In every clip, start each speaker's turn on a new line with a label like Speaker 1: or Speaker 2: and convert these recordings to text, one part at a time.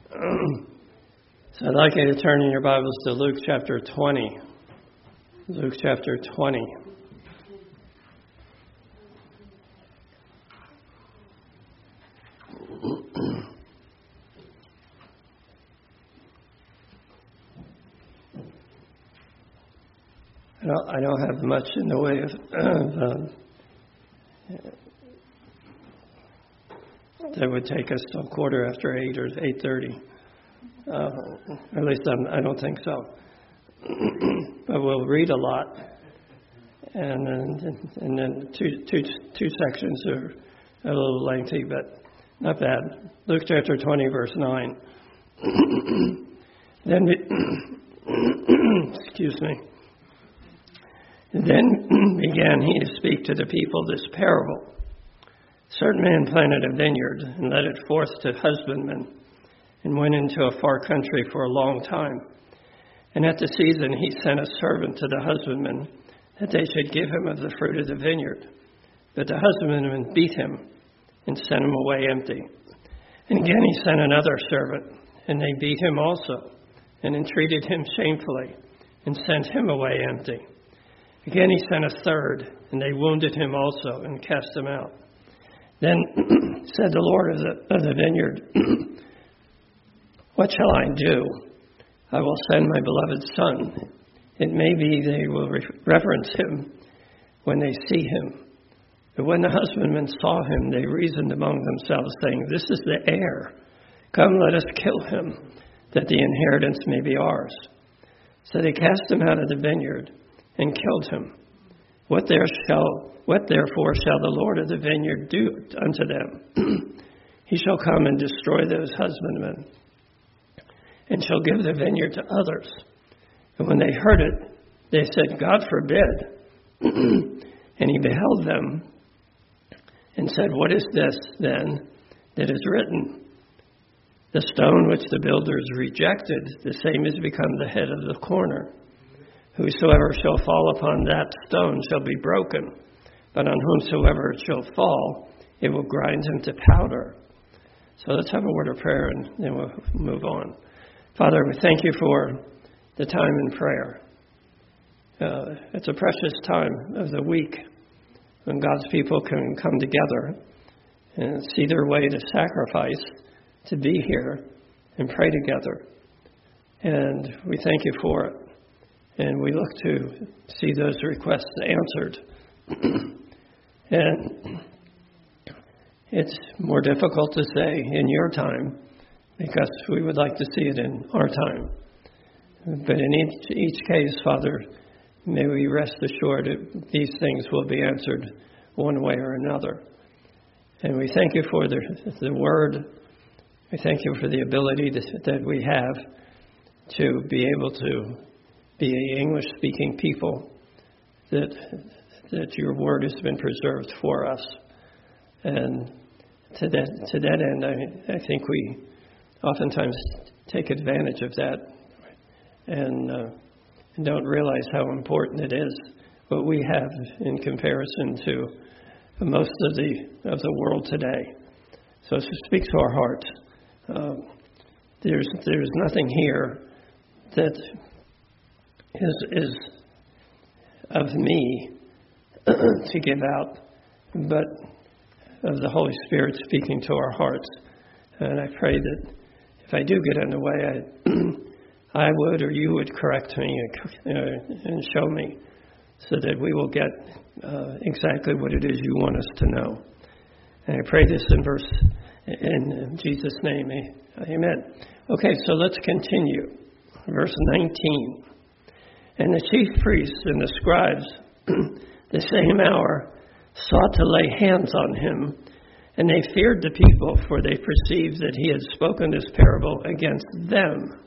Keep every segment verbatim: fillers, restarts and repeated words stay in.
Speaker 1: So I'd like you to turn in your Bibles to Luke chapter twenty. Luke chapter twenty. I don't, I don't have much in the way of, of um, that would take us till quarter after eight or eight thirty. Uh, at least I'm, I don't think so. But we'll read a lot, and then and then two two two sections are a little lengthy, but not bad. Luke chapter twenty, verse nine. Then, we, excuse me. Then began he to speak to the people this parable. A certain man planted a vineyard and led it forth to husbandmen, and went into a far country for a long time. And at the season he sent a servant to the husbandmen, that they should give him of the fruit of the vineyard. But the husbandmen beat him and sent him away empty. And again he sent another servant, and they beat him also, and entreated him shamefully, and sent him away empty. Again he sent a third, and they wounded him also, and cast him out. Then said the Lord of the, of the vineyard, what shall I do? I will send my beloved son. It may be they will re- reverence him when they see him. But when the husbandmen saw him, they reasoned among themselves, saying, this is the heir. Come, let us kill him, that the inheritance may be ours. So they cast him out of the vineyard and killed him. What there shall, what therefore shall the Lord of the vineyard do unto them? He shall come and destroy those husbandmen, and shall give the vineyard to others. And when they heard it, they said, God forbid. And he beheld them, and said, what is this then that is written? The stone which the builders rejected, the same is become the head of the corner. Whosoever shall fall upon that stone shall be broken, but on whomsoever it shall fall, it will grind him to powder. So let's have a word of prayer, and then we'll move on. Father, we thank you for the time in prayer. Uh, it's a precious time of the week when God's people can come together and see their way to sacrifice, to be here and pray together. And we thank you for it. And we look to see those requests answered. And it's more difficult to say in your time, because we would like to see it in our time. But in each, each case, Father, may we rest assured that these things will be answered one way or another. And we thank you for the, the word. We thank you for the ability to, that we have to be able to be an English-speaking people, that that your word has been preserved for us. And to that, to that end, I, I think we oftentimes take advantage of that and, uh, and don't realize how important it is, what we have in comparison to most of the of the world today. So to speak to our hearts. Um, there's there's nothing here that is is of me to give out, but of the Holy Spirit speaking to our hearts. And I pray that if I do get in the way, I, I would or you would correct me and, uh, and show me, so that we will get uh, exactly what it is you want us to know. And I pray this in verse in Jesus' name, amen. Okay, so let's continue. Verse nineteen. And the chief priests and the scribes, the same hour, sought to lay hands on him, and they feared the people, for they perceived that he had spoken this parable against them.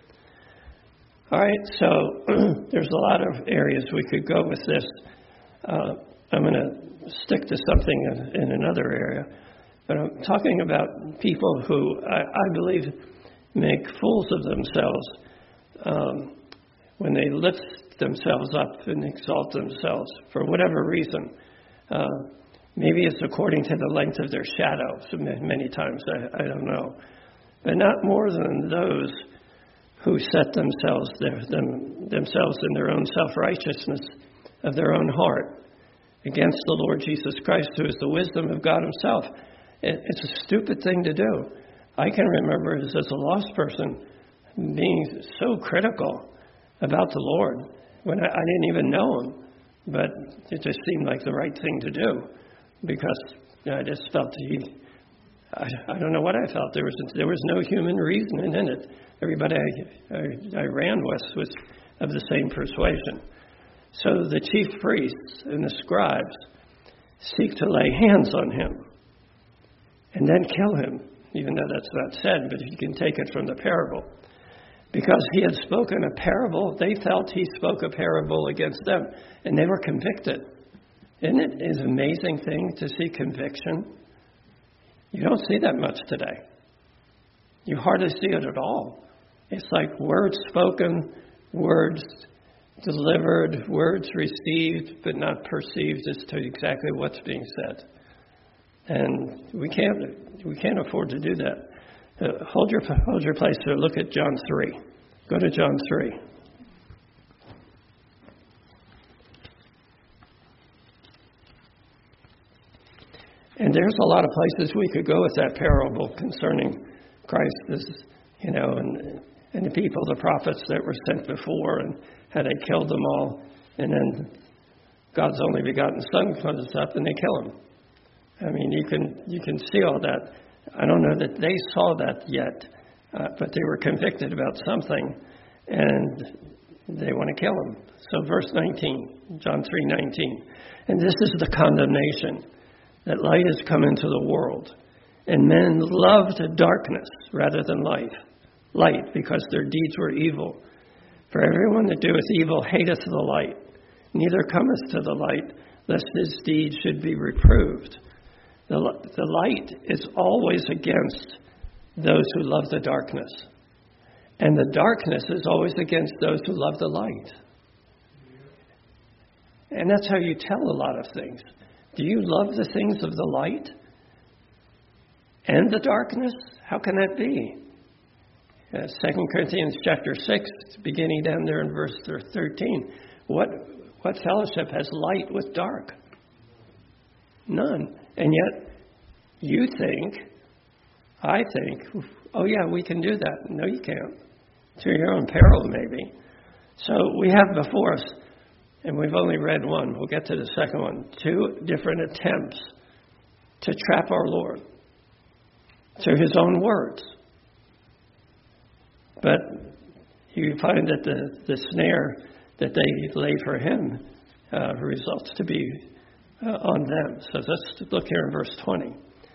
Speaker 1: All right, so there's a lot of areas we could go with this. Uh, I'm going to stick to something in, in another area, but I'm talking about people who I, I believe make fools of themselves um, when they lift themselves up and exalt themselves for whatever reason. Uh, maybe it's according to the length of their shadow. So many times, I, I don't know. but not more than those who set themselves their, them, themselves in their own self-righteousness of their own heart against the Lord Jesus Christ, who is the wisdom of God himself. It, it's a stupid thing to do. I can remember as, as a lost person being so critical about the Lord when I, I didn't even know him, but it just seemed like the right thing to do because you know, I just felt he, I, I don't know what I felt. There was there was no human reasoning in it. Everybody I, I, I ran with was of the same persuasion. So the chief priests and the scribes seek to lay hands on him and then kill him, even though that's not said, but you can take it from the parable. Because he had spoken a parable, they felt he spoke a parable against them, and they were convicted. Isn't it an amazing thing to see conviction? You don't see that much today. You hardly see it at all. It's like words spoken, words delivered, words received, but not perceived as to exactly what's being said. And we can't we can't afford to do that. Uh, hold your hold your place there. Look at John three. Go to John three. And there's a lot of places we could go with that parable concerning Christ, as, you know, and and the people, the prophets that were sent before, and how they killed them all, and then God's only begotten Son comes up and they kill him. I mean, you can you can see all that. I don't know that they saw that yet, uh, but they were convicted about something, and they want to kill him. So verse nineteen, John three nineteen, and this is the condemnation, that light has come into the world, and men loved darkness rather than light, light because their deeds were evil. For everyone that doeth evil hateth the light, neither cometh to the light, lest his deeds should be reproved. The, the light is always against those who love the darkness. And the darkness is always against those who love the light. And that's how you tell a lot of things. Do you love the things of the light and the darkness? How can that be? Uh, Second Corinthians chapter six, beginning down there in verse thirteen. What, what fellowship has light with dark? None. And yet, you think, I think, oh yeah, we can do that. No, you can't. To your own peril, maybe. So we have before us, and we've only read one. We'll get to the second one. Two different attempts to trap our Lord through his own words. But you find that the, the snare that they lay for him uh, results to be Uh, on them. So let's look here in verse twenty.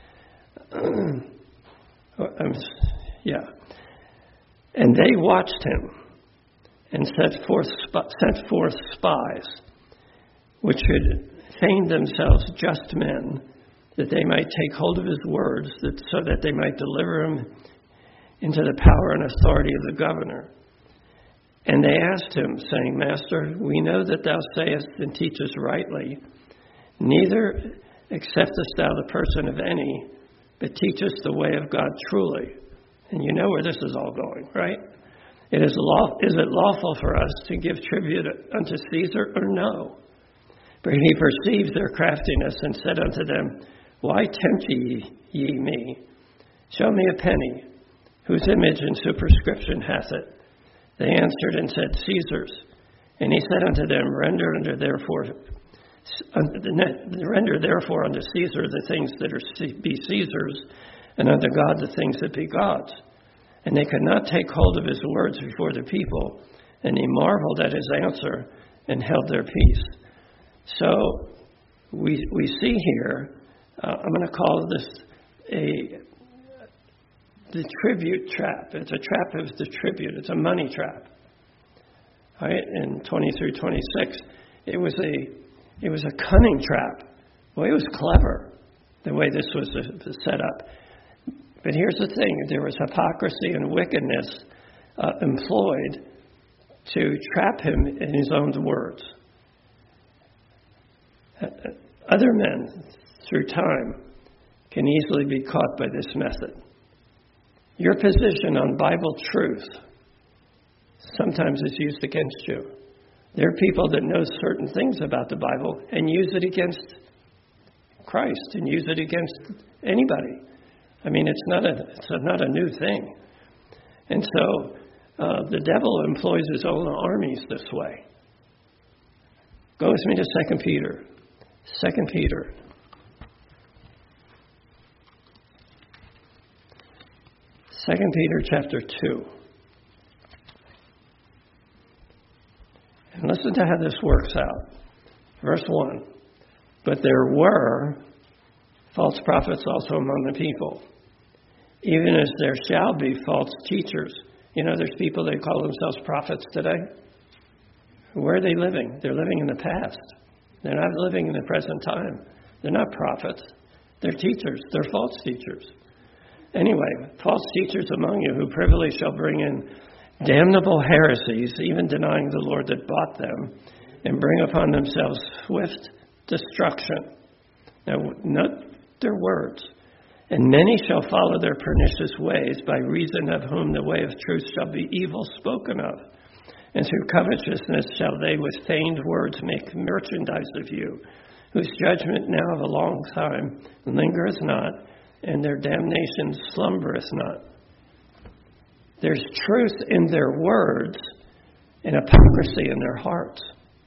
Speaker 1: um, yeah. And they watched him and set forth, sp- sent forth spies, which should feign themselves just men, that they might take hold of his words, that, so that they might deliver him into the power and authority of the governor. And they asked him, saying, Master, we know that thou sayest and teachest rightly, neither acceptest thou the person of any, but teachest the way of God truly. And you know where this is all going, right? It is, law, is it lawful for us to give tribute unto Caesar or no? But he perceived their craftiness and said unto them, Why tempt ye, ye me? Show me a penny, whose image and superscription hath it. They answered and said, Caesar's. And he said unto them, Render unto therefore Render therefore unto Caesar the things that are be Caesar's, and unto God the things that be God's. And they could not take hold of his words before the people, and he marveled at his answer and held their peace. So we we see here, uh, I'm going to call this a the tribute trap. It's a trap of the tribute. It's a money trap. All right, in twenty through twenty-six, it was a It was a cunning trap. Well, it was clever, the way this was set up. But here's the thing. There was hypocrisy and wickedness uh, employed to trap him in his own words. Other men, through time, can easily be caught by this method. Your position on Bible truth sometimes is used against you. There are people that know certain things about the Bible and use it against Christ and use it against anybody. I mean, it's not a it's a, not a new thing. And so uh, the devil employs his own armies this way. Go with me to Second Peter. Second Peter. Second Peter chapter two. And listen to how this works out. Verse one. But there were false prophets also among the people, even as there shall be false teachers. You know, there's people that call themselves prophets today. Where are they living? They're living in the past. They're not living in the present time. They're not prophets. They're teachers. They're false teachers. Anyway, false teachers among you who privily shall bring in damnable heresies, even denying the Lord that bought them, and bring upon themselves swift destruction. Now, note their words. And many shall follow their pernicious ways, by reason of whom the way of truth shall be evil spoken of. And through covetousness shall they with feigned words make merchandise of you, whose judgment now of a long time lingereth not, and their damnation slumbereth not. There's truth in their words and hypocrisy in their hearts.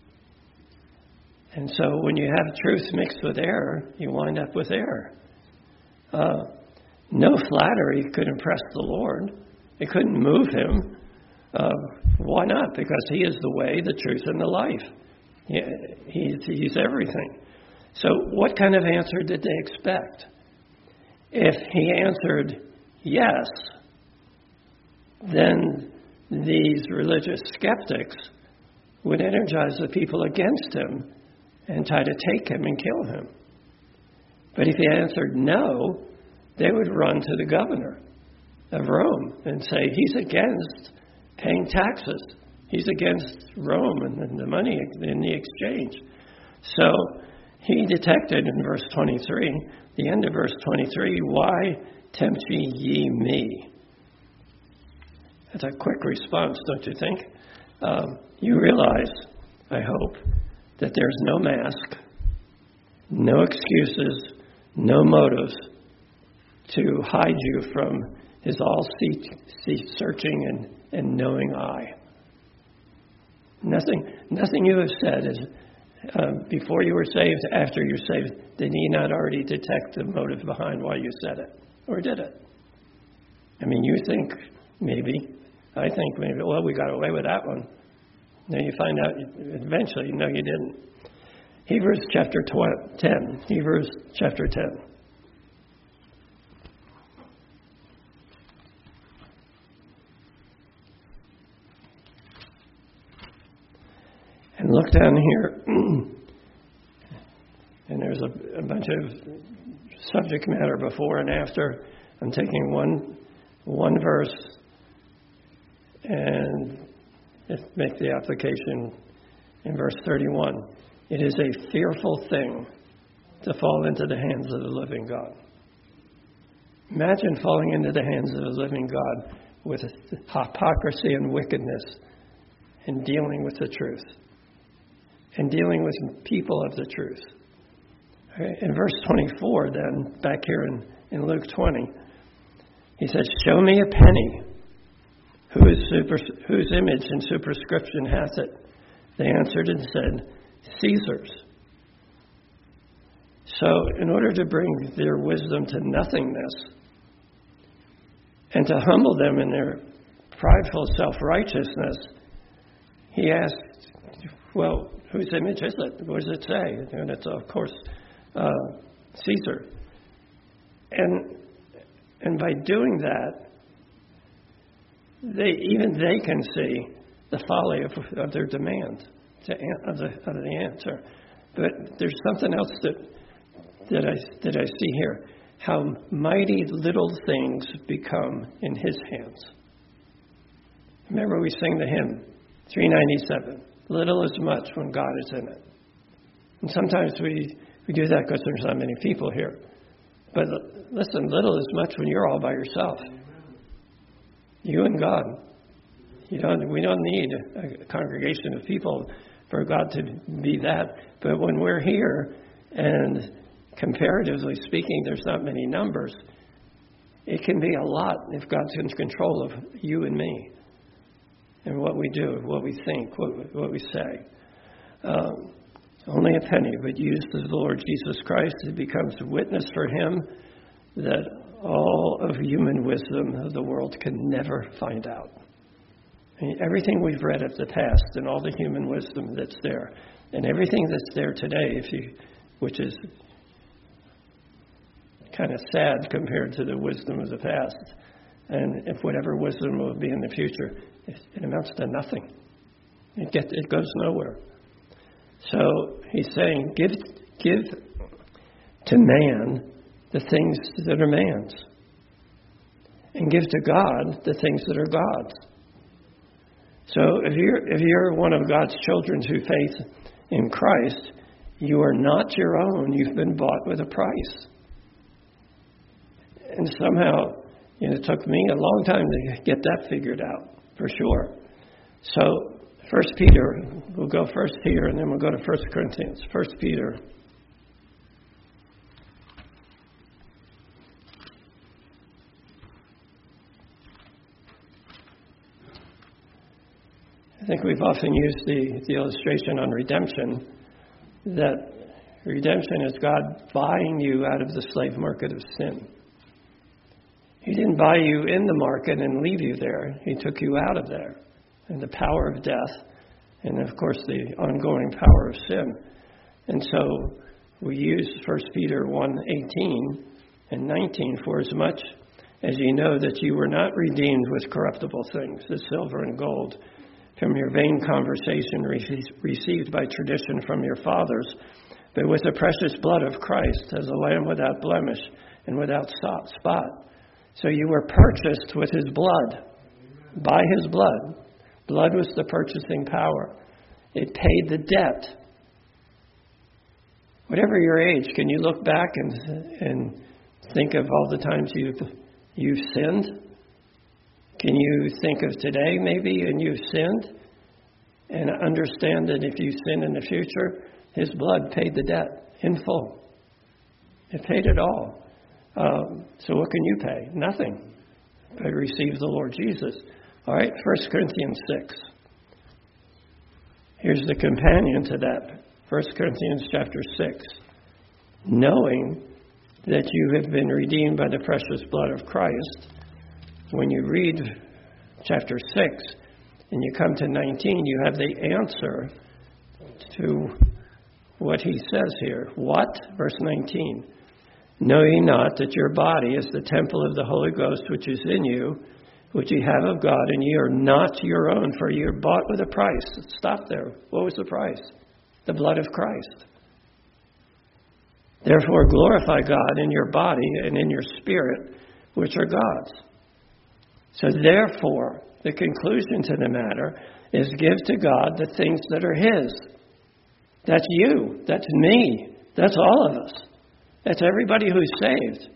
Speaker 1: And so when you have truth mixed with error, you wind up with error. Uh, no flattery could impress the Lord. It couldn't move him. Uh, why not? Because he is the way, the truth, and the life. He, he, he's everything. So what kind of answer did they expect? If he answered yes, then these religious skeptics would energize the people against him and try to take him and kill him. But if he answered no, they would run to the governor of Rome and say he's against paying taxes. He's against Rome and the money in the exchange. So he detected in verse twenty-three, the end of verse twenty-three, why tempt ye me? That's a quick response, don't you think? Um, you realize, I hope, that there's no mask, no excuses, no motives to hide you from his all-searching and, and knowing eye. Nothing, nothing you have said is uh, before you were saved, after you're saved, did he not already detect the motive behind why you said it? Or did it? I mean, you think maybe, I think maybe, well, we got away with that one. Then you find out eventually, no, you didn't. Hebrews chapter ten. Hebrews chapter ten. And look down here. And there's a, a bunch of subject matter before and after. I'm taking one one verse and make the application in verse thirty-one. It is a fearful thing to fall into the hands of the living God. Imagine falling into the hands of the living God with hypocrisy and wickedness and dealing with the truth and dealing with people of the truth. In verse twenty-four, then, back here in, in Luke twenty, he says, show me a penny. Whose, super, whose image and superscription hath it? They answered and said, Caesar's. So in order to bring their wisdom to nothingness and to humble them in their prideful self-righteousness, he asked, well, whose image is it? What does it say? And it's, of course, uh, Caesar. And and by doing that, they even they can see the folly of, of their demand, to, of, the, of the answer. But there's something else that that I that I see here: how mighty little things become in His hands. Remember, we sing the hymn three ninety-seven. Little is much when God is in it. And sometimes we, we do that because there's not many people here. But listen, little is much when you're all by yourself. You and God. You don't, we don't need a congregation of people for God to be that. But when we're here, and comparatively speaking, there's not many numbers, it can be a lot if God's in control of you and me and what we do, what we think, what, what we say. Um, only a penny, but used as the Lord Jesus Christ, it becomes a witness for him that all of human wisdom of the world can never find out. I mean, everything we've read of the past and all the human wisdom that's there, and everything that's there today, if you, which is kind of sad compared to the wisdom of the past, and if whatever wisdom will be in the future, it, it amounts to nothing. It gets, it goes nowhere. So he's saying, give, give to man the things that are man's, and give to God the things that are God's. So if you're if you're one of God's children through faith in Christ, you are not your own. You've been bought with a price. And somehow, you know, it took me a long time to get that figured out, for sure. So First Peter, we'll go First Peter, and then we'll go to First Corinthians. First Peter. I think we've often used the, the illustration on redemption, that redemption is God buying you out of the slave market of sin. He didn't buy you in the market and leave you there. He took you out of there, and the power of death, and of course the ongoing power of sin. And so we use First Peter one eighteen and nineteen, for as much as ye know that you were not redeemed with corruptible things, as silver and gold, from your vain conversation re- received by tradition from your fathers, but with the precious blood of Christ, as a lamb without blemish and without spot. So you were purchased with his blood, by his blood. Blood was the purchasing power. It paid the debt. Whatever your age, can you look back and and think of all the times you've you've sinned? Can you think of today maybe and you've sinned, and understand that if you sin in the future, his blood paid the debt in full. It paid it all. Um, so what can you pay? Nothing. But receive the Lord Jesus. All right, First Corinthians six. Here's the companion to that. First Corinthians chapter six. Knowing that you have been redeemed by the precious blood of Christ. When you read chapter six and you come to nineteen, you have the answer to what he says here. What? Verse nineteen. Know ye not that your body is the temple of the Holy Ghost which is in you, which ye have of God, and ye are not your own, for ye are bought with a price. Stop there. What was the price? The blood of Christ. Therefore glorify God in your body and in your spirit, which are God's. So therefore, the conclusion to the matter is give to God the things that are his. That's you. That's me. That's all of us. That's everybody who's saved.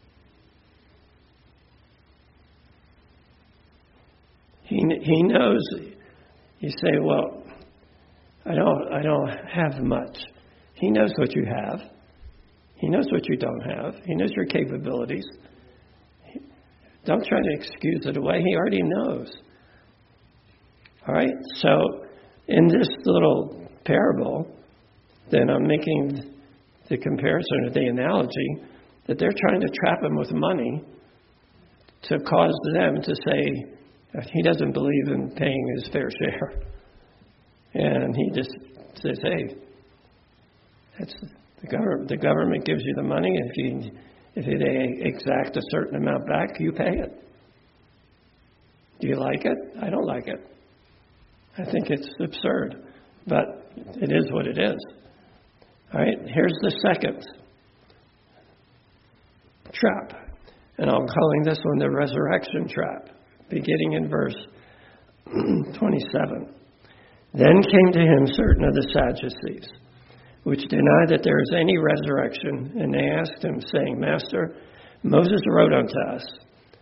Speaker 1: He he knows. You say, well, I don't I don't have much. He knows what you have. He knows what you don't have. He knows your capabilities. Don't try to excuse it away. He already knows. All right? So in this little parable, then I'm making the comparison or the analogy that they're trying to trap him with money to cause them to say he doesn't believe in paying his fair share. And he just says, hey, that's the government. The government gives you the money. If you if they exact a certain amount back, you pay it. Do you like it? I don't like it. I think it's absurd, but it is what it is. All right, here's the second trap, and I'm calling this one the resurrection trap, beginning in verse twenty-seven. Then came to him certain of the Sadducees, which deny that there is any resurrection, and they asked him, saying, Master, Moses wrote unto us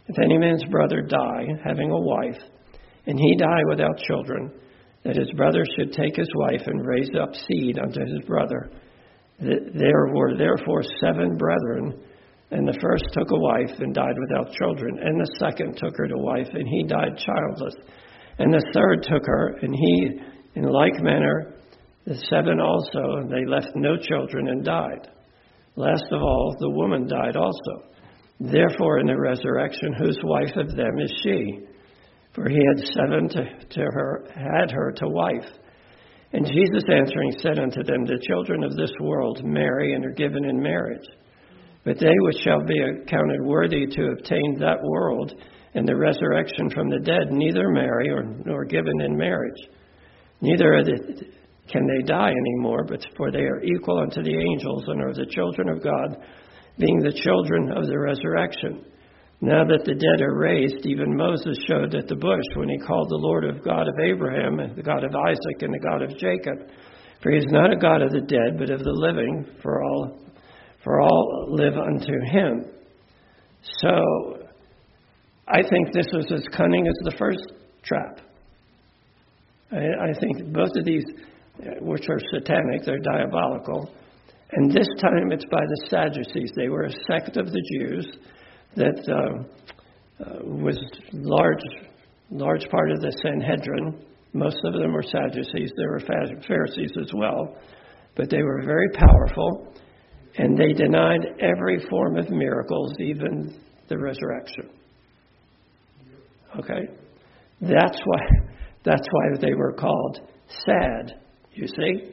Speaker 1: If any man's brother die, having a wife, and he die without children, that his brother should take his wife and raise up seed unto his brother. There were therefore seven brethren, and the first took a wife and died without children, and the second took her to wife, and he died childless. And the third took her, and he, in like manner, the seven also, and they left no children and died. Last of all, the woman died also. Therefore, in the resurrection, whose wife of them is she? For he had seven to, to her, had her to wife. And Jesus answering said unto them, the children of this world marry and are given in marriage. But they which shall be accounted worthy to obtain that world and the resurrection from the dead neither marry or, nor given in marriage. Neither are the, can they die any more, but for they are equal unto the angels and are the children of God, being the children of the resurrection. Now that the dead are raised, even Moses showed at the bush when he called the Lord of God of Abraham, and the God of Isaac, and the God of Jacob. For he is not a God of the dead, but of the living, for all, for all live unto him. So I think this was as cunning as the first trap. I, I think both of these, which are satanic, they're diabolical. And this time it's by the Sadducees. They were a sect of the Jews that uh, uh, was large, large part of the Sanhedrin. Most of them were Sadducees. There were Pharisees as well. But they were very powerful, and they denied every form of miracles, even the resurrection. Okay? That's why, that's why they were called sad, you see?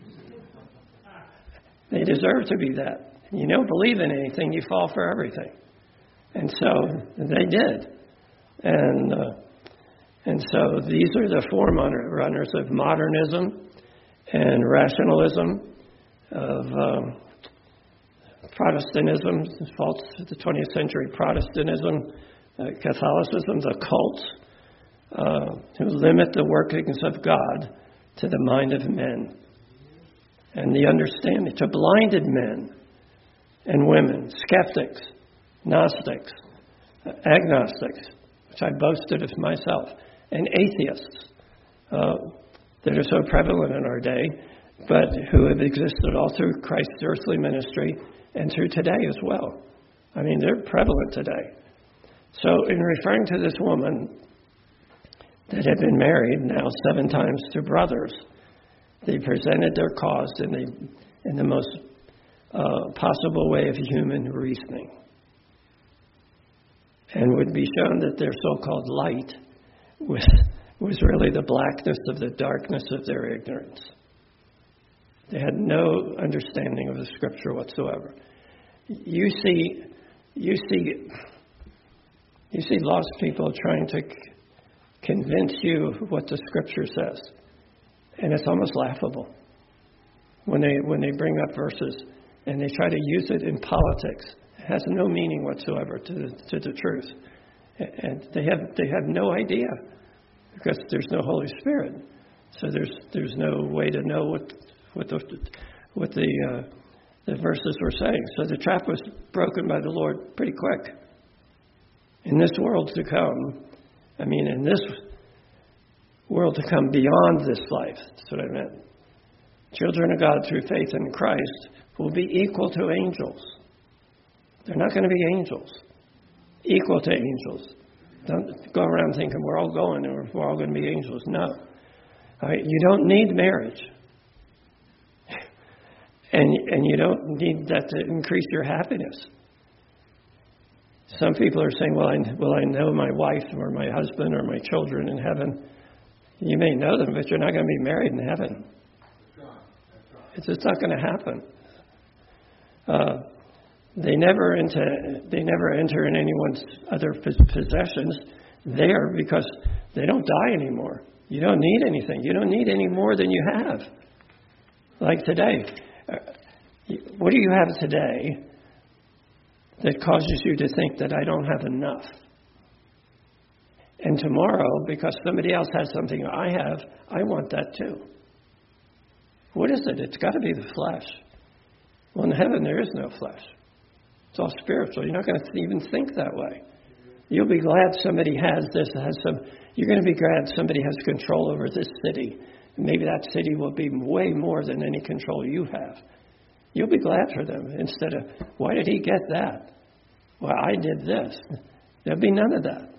Speaker 1: They deserve to be that. You don't believe in anything, you fall for everything. And so they did. And uh, and so these are the forerunners of modernism and rationalism, of um, Protestantism, false the twentieth century Protestantism, uh, Catholicism, the cults, uh, who limit the workings of God to the mind of men and the understanding, to blinded men and women, skeptics, Gnostics, agnostics, which I boasted of myself, and atheists uh, that are so prevalent in our day, but who have existed all through Christ's earthly ministry and through today as well. I mean, they're prevalent today. So in referring to this woman that had been married now seven times to brothers, they presented their cause in the, in the most uh, possible way of human reasoning, and would be shown that their so-called light was, was really the blackness of the darkness of their ignorance. They had no understanding of the Scripture whatsoever. You see, you see, you see lost people trying to c- convince you what the Scripture says, and it's almost laughable when they when they bring up verses and they try to use it in politics. It has no meaning whatsoever to the, to the truth, and they have they have no idea because there's no Holy Spirit. So there's there's no way to know what what the what the uh, the verses were saying. So the trap was broken by the Lord pretty quick. In this world to come, I mean, in this world to come beyond this life, that's what I meant. Children of God through faith in Christ will be equal to angels. They're not going to be angels. Equal to angels. Don't go around thinking we're all going or we're all going to be angels. No. All right, you don't need marriage. And, and you don't need that to increase your happiness. Some people are saying, well I, well, I know my wife or my husband or my children in heaven. You may know them, but you're not going to be married in heaven. It's just not going to happen. Uh, They never enter. They never enter in anyone's other possessions there because they don't die anymore. You don't need anything. You don't need any more than you have. Like today, what do you have today that causes you to think that I don't have enough? And tomorrow, because somebody else has something I have, I want that too. What is it? It's got to be the flesh. Well, in heaven there is no flesh. It's all spiritual. You're not going to even think that way. You'll be glad somebody has this, has some. You're going to be glad somebody has control over this city. Maybe that city will be way more than any control you have. You'll be glad for them instead of, why did he get that? Well, I did this. There'll be none of that.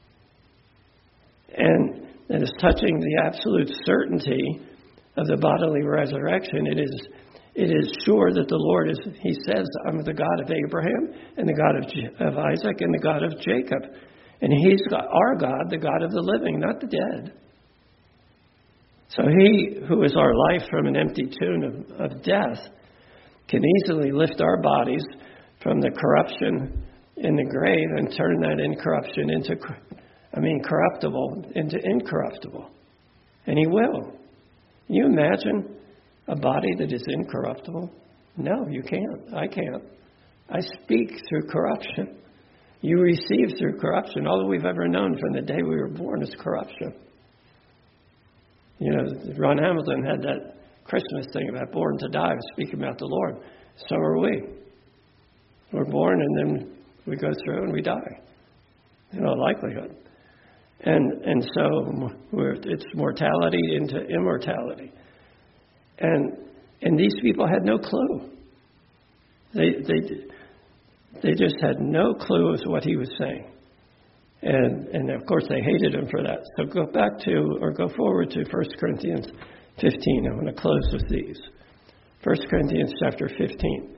Speaker 1: And that is touching the absolute certainty of the bodily resurrection. It is it is sure that the Lord is, he says, I'm the God of Abraham and the God of, J- of Isaac and the God of Jacob. And he's our God, the God of the living, not the dead. So he who is our life from an empty tomb of, of death can easily lift our bodies from the corruption in the grave and turn that incorruption into, I mean, corruptible into incorruptible. And he will. Can you imagine a body that is incorruptible? No, you can't. I can't. I speak through corruption. You receive through corruption. All that we've ever known from the day we were born is corruption. You know, Ron Hamilton had that Christmas thing about born to die, speaking about the Lord. So are we. We're born and then we go through and we die. In all likelihood. And and so we're, it's mortality into immortality. And and these people had no clue. They they they just had no clue as to what he was saying. And and of course they hated him for that. So go back to or go forward to First Corinthians fifteen. I'm going to close with these. First Corinthians chapter fifteen.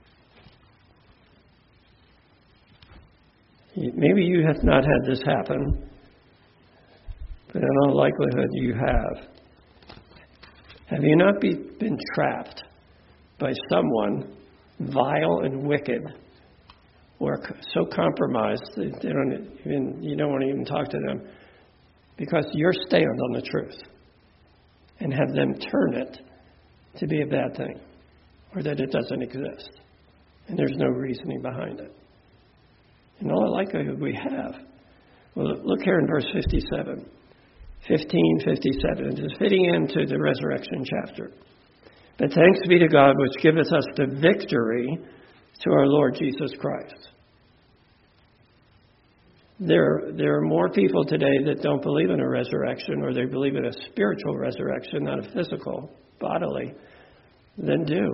Speaker 1: Maybe you have not had this happen, but in all likelihood you have. Have you not be, been trapped by someone vile and wicked, or so compromised that they don't even, you don't want to even talk to them, because you're stand on the truth, and have them turn it to be a bad thing, or that it doesn't exist, and there's no reasoning behind it? In all likelihood, we have. Well, look here in verse fifty-seven. fifteen fifty-seven. It is fitting into the resurrection chapter. But thanks be to God, which giveth us the victory to our Lord Jesus Christ. There, there are more people today that don't believe in a resurrection, or they believe in a spiritual resurrection, not a physical, bodily, than do.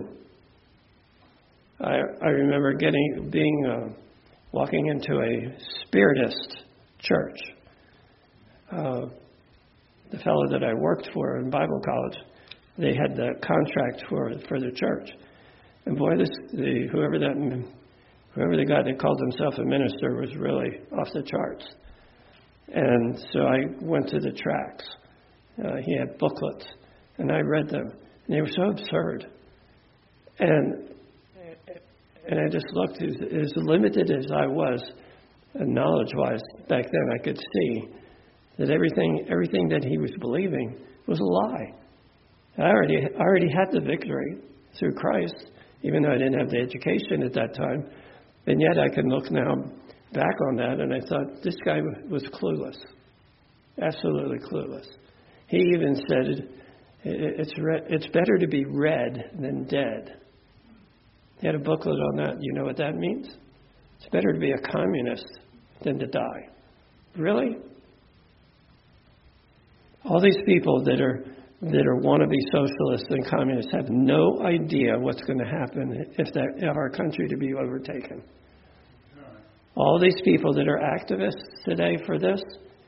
Speaker 1: I, I remember getting being... Uh, walking into a Spiritist church. Uh, the fellow that I worked for in Bible college, they had the contract for for the church. And boy, this the, whoever that whoever the guy that called himself a minister was really off the charts. And so I went to the tracts. Uh, he had booklets, and I read them. And they were so absurd. And And I just looked, as, as limited as I was, uh, knowledge-wise, back then, I could see that everything everything that he was believing was a lie. I already, I already had the victory through Christ, even though I didn't have the education at that time. And yet I can look now back on that, and I thought, this guy was clueless, absolutely clueless. He even said, it's, re- it's better to be read than dead. He had a booklet on that. You know what that means? It's better to be a communist than to die. Really? All these people that are that are wannabe socialists and communists have no idea what's going to happen if that if our country to be overtaken. All these people that are activists today for this,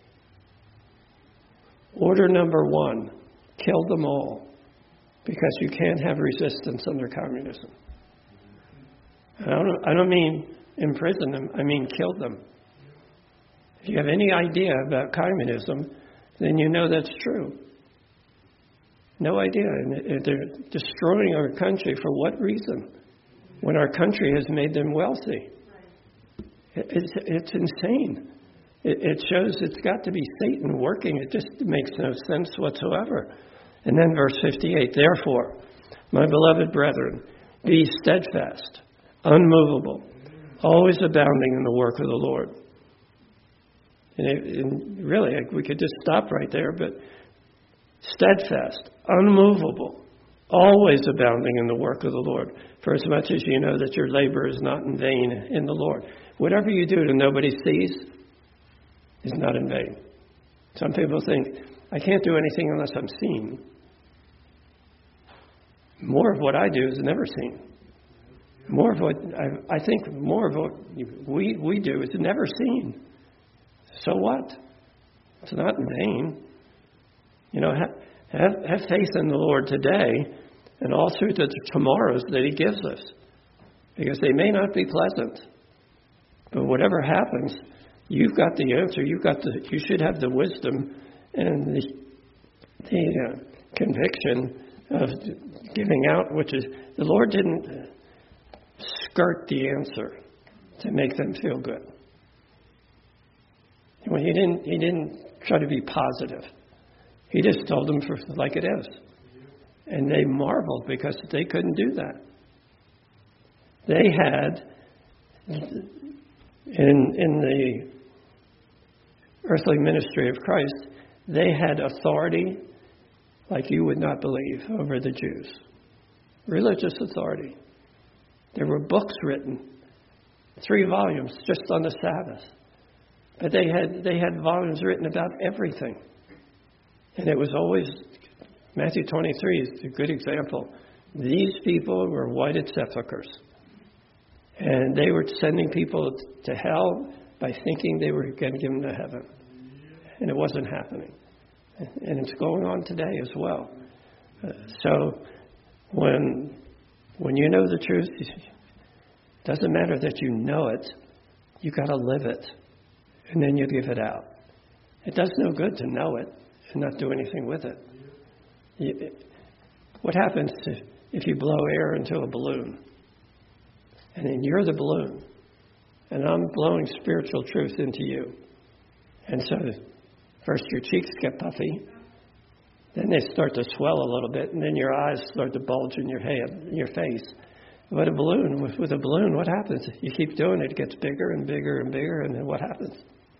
Speaker 1: order number one, kill them all, because you can't have resistance under communism. I don't, I don't mean imprison them. I mean kill them. If you have any idea about communism, then you know that's true. No idea. And they're destroying our country for what reason? When our country has made them wealthy. It's, it's insane. It, it shows it's got to be Satan working. It just makes no sense whatsoever. And then verse fifty-eight, therefore, my beloved brethren, be steadfast, unmovable, always abounding in the work of the Lord. And, it, and really, we could just stop right there, but steadfast, unmovable, always abounding in the work of the Lord, for as much as you know that your labor is not in vain in the Lord. Whatever you do that nobody sees, is not in vain. Some people think, I can't do anything unless I'm seen. More of what I do is never seen. More of what I, I think more of what we we do is never seen. So what? It's not in vain. You know, have, have, have faith in the Lord today and all through the tomorrows that He gives us. Because they may not be pleasant. But whatever happens, you've got the answer. You've got the. You should have the wisdom and the, the uh, conviction of giving out, which is, the Lord didn't skirt the answer to make them feel good. Well, he didn't. He didn't try to be positive. He just told them for like it is, and they marveled because they couldn't do that. They had in in the earthly ministry of Christ, they had authority like you would not believe over the Jews. Religious authority. There were books written, three volumes just on the Sabbath. But they had they had volumes written about everything. And it was always, Matthew twenty-three is a good example. These people were whited sepulchres. And they were sending people to hell by thinking they were going to give them to heaven. And it wasn't happening. And it's going on today as well. Uh, so when when you know the truth, it doesn't matter that you know it. You got to live it. And then you give it out. It does no good to know it and not do anything with it. You, it what happens to, if you blow air into a balloon? And then you're the balloon. And I'm blowing spiritual truth into you. And so first your cheeks get puffy. Then they start to swell a little bit. And then your eyes start to bulge in your head, in your face. But a balloon, with, with a balloon, what happens? You keep doing it, it gets bigger and bigger and bigger. And then what happens?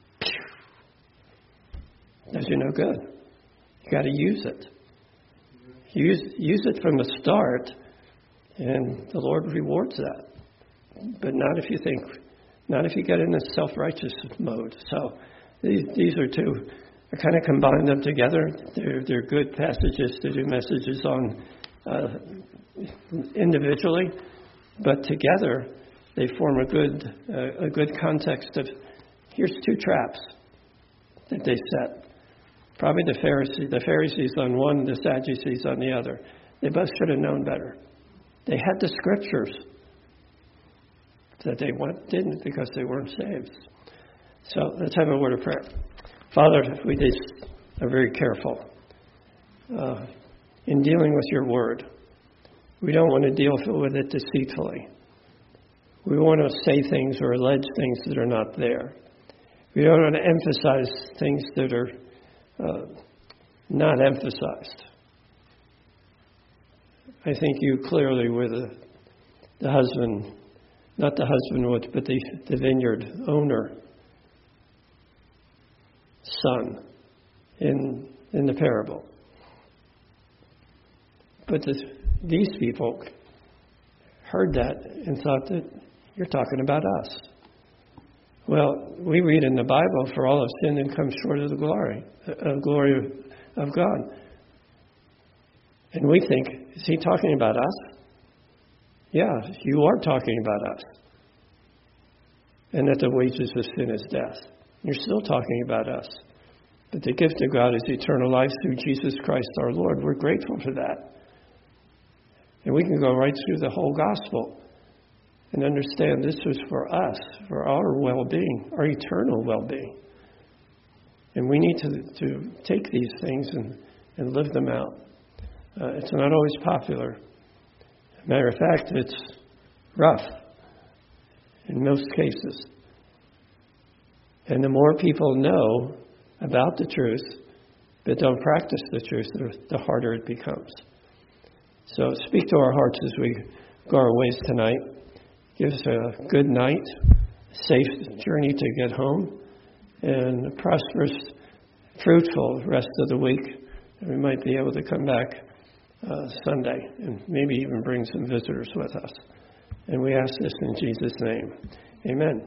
Speaker 1: Does you no good. You got to use it. Use, use it from the start. And the Lord rewards that. But not if you think, not if you get in a self-righteous mode. So these these are two. I kind of combine them together. They're they're good passages to do messages on uh, individually, but together they form a good uh, a good context of. Here's two traps that they set. Probably the Pharisees, the Pharisees on one, the Sadducees on the other. They both should have known better. They had the scriptures. That they went, didn't because they weren't saved. So let's have a word of prayer. Father, we just are very careful uh, in dealing with your word. We don't want to deal with it deceitfully. We want to say things or allege things that are not there. We don't want to emphasize things that are uh, not emphasized. I think you clearly were the, the husband. Not the husband, but the, the vineyard owner, son, in in the parable. But this, these people heard that and thought that you're talking about us. Well, we read in the Bible, for all have sinned and come short of the glory, uh, glory of God. And we think, is he talking about us? Yeah, you are talking about us. And that the wages of sin is death. You're still talking about us. But the gift of God is eternal life through Jesus Christ our Lord. We're grateful for that. And we can go right through the whole gospel and understand this was for us, for our well-being, our eternal well-being. And we need to, to take these things and, and live them out. Uh, it's not always popular. Matter of fact, it's rough in most cases. And the more people know about the truth but don't practice the truth, the harder it becomes. So speak to our hearts as we go our ways tonight. Give us a good night, safe journey to get home, and a prosperous, fruitful rest of the week. And we might be able to come back Uh, Sunday, and maybe even bring some visitors with us. And we ask this in Jesus' name. Amen.